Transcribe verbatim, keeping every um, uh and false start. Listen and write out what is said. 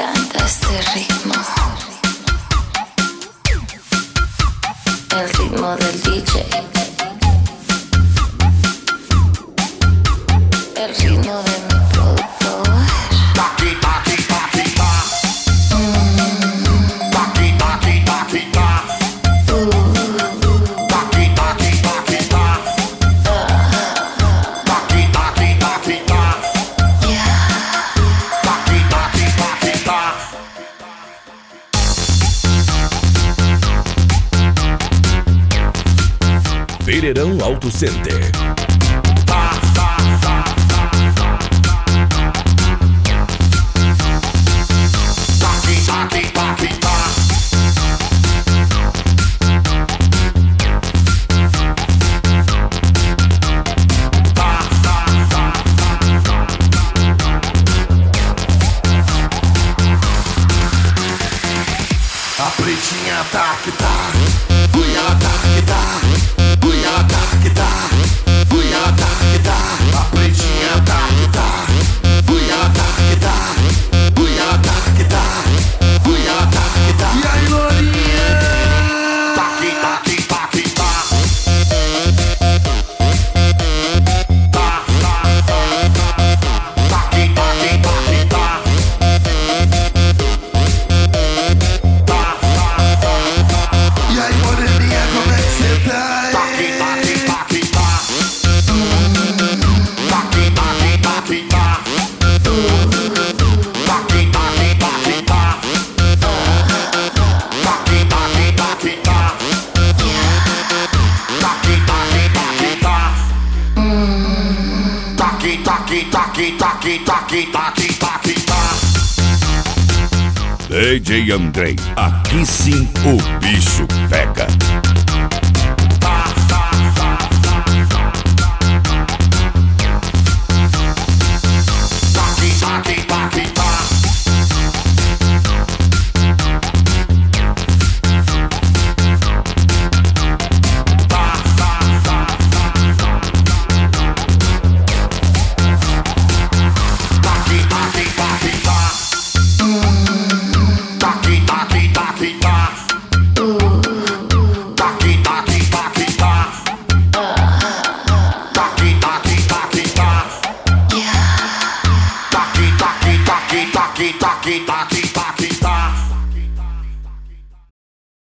encanta este ritmo. El ritmo del D J. El ritmo de mi productor. Taki, taki, taki, ta. Taki, taki, taki, ta. Taki, taki, taki, ta. Taki, taki, taki, ta. Taki, taki, taki, ta. Pereirão Auto Center. Ta, ta, ta, ta. Taki, taki, taki, ta. Ta, ta, ta, ta. A pretinha tá que tá, ui ela tá que tá, ui ela tá que tá, ui ela tá que tá. A pretinha tá que tá, ui ela tá que tá, ui ela tá que tá, ui ela tá que tá. E aí, lourinha? Tá que tá que tá que tá. Tá, tá, tá, tá. Tá que tá que tá que tá. Tá, tá, tá, tá. E aí, moreninha, como é que cê tá? Tá que tá que tá que tá. Tá que tá que tá que tá. Tá que tá que tá que tá. Tá que tá que tá que tá. Tá que tá que tá que tá. Tá que tá que tá que tá que tá que tá que tá que tá. D J Andrei, aqui sim o bicho pega.